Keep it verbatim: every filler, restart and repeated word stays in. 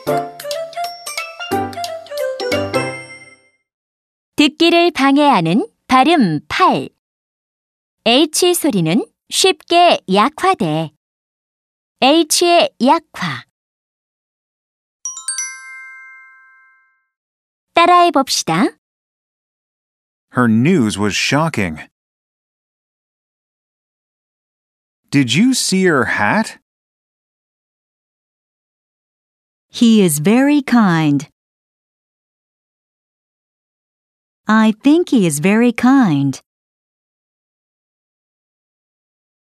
듣기를 방해하는 발음 팔. H 소리는 쉽게 약화돼. H의 약화. 따라해 봅시다. Her news was shocking. Did you see her hat? He is very kind. I think he is very kind.